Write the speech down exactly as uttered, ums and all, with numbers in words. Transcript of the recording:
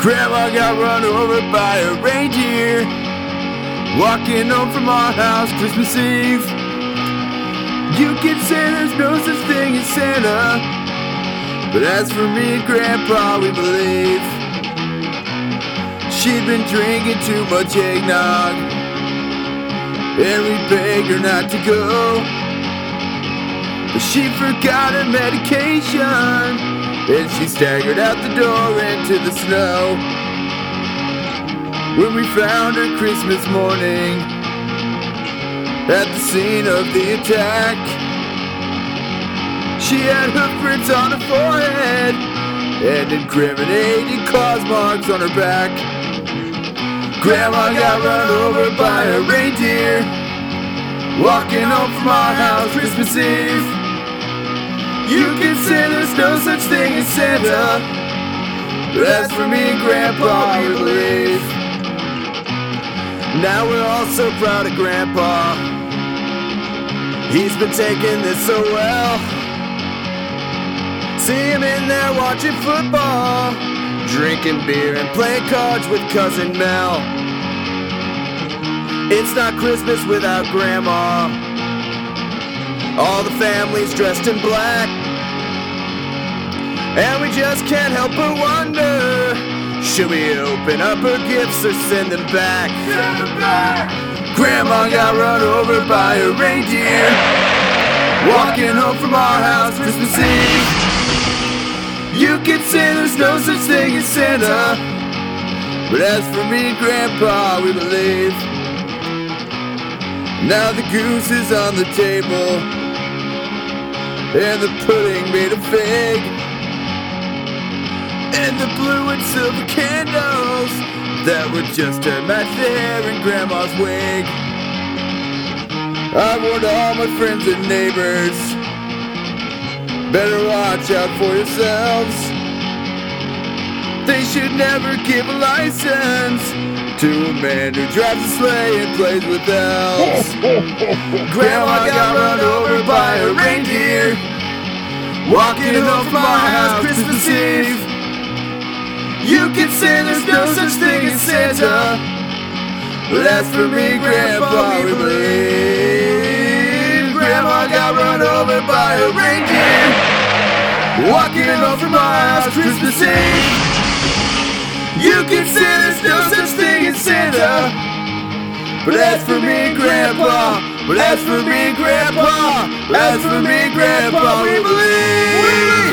Grandma got run over by a reindeer walking home from our house Christmas Eve. You can say there's no such thing as Santa, but as for me and Grandpa, we believe. She'd been drinking too much eggnog, and we begged her not to go, but she forgot her medication, and she staggered out the door into the snow. When we found her Christmas morning at the scene of the attack, she had hoofprints on her forehead and incriminating claw marks on her back. Grandma got run over by a reindeer walking home from our house Christmas Eve. You can say there's no such thing as Santa, but as for me and Grandpa, we believe. Now we're all so proud of Grandpa. He's been taking this so well. See him in there watching football, drinking beer and playing cards with Cousin Mel. It's not Christmas without Grandma. All the family's dressed in black, and we just can't help but wonder, should we open up her gifts or send them back? Send them back! Grandma got run over by a reindeer walking home from our house Christmas Eve. You can say there's no such thing as Santa, but as for me and Grandpa, we believe. Now the goose is on the table, and the pudding made of fig, and the blue and silver candles that were just to match the hair in Grandma's wig. I warned all my friends and neighbors, better watch out for yourselves. They should never give a license to a man who drives a sleigh and plays with elves. Grandma got run over by a reindeer walking home from our house Christmas Eve. You can say there's no such thing as Santa, but as for me, Grandpa, we believe. Grandma got run over by a reindeer walking home from our house Christmas Eve. You can say there's no such thing as Santa, but as for me, Grandpa, but as for me, Grandpa, as for me, Grandpa, we believe.